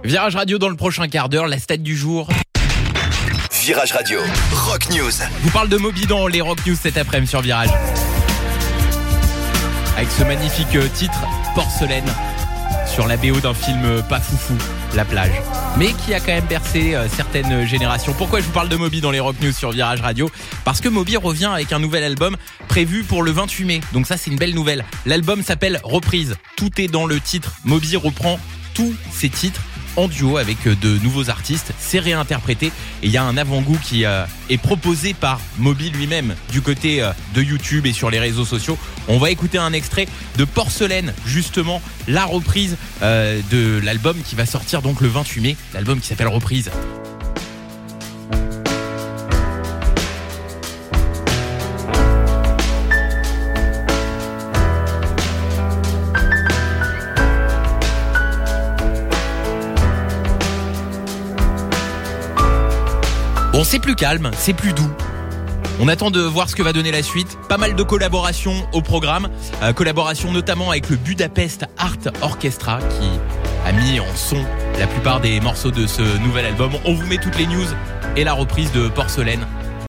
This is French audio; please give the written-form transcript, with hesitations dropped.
Virage Radio dans le prochain quart d'heure, la stat du jour. Virage Radio, Rock News. Je vous parle de Moby dans les Rock News cet après-midi sur Virage. Avec ce magnifique titre, Porcelaine, sur la BO d'un film pas foufou, La Plage, mais qui a quand même bercé certaines générations. Pourquoi je vous parle de Moby dans les Rock News sur Virage Radio ? Parce que Moby revient avec un nouvel album prévu pour le 28 mai. Donc ça, c'est une belle nouvelle. L'album s'appelle Reprise. Tout est dans le titre. Moby reprend tous ses titres en duo avec de nouveaux artistes, c'est réinterprété et il y a un avant-goût qui est proposé par Moby lui-même du côté de YouTube et sur les réseaux sociaux. On va écouter un extrait de Porcelaine, justement la reprise de l'album qui va sortir donc le 28 mai, l'album qui s'appelle Reprise. Bon, c'est plus calme, c'est plus doux. On attend de voir ce que va donner la suite. Pas mal de collaborations au programme. Collaboration notamment avec le Budapest Art Orchestra qui a mis en son la plupart des morceaux de ce nouvel album. On vous met toutes les news et la reprise de Porcelaine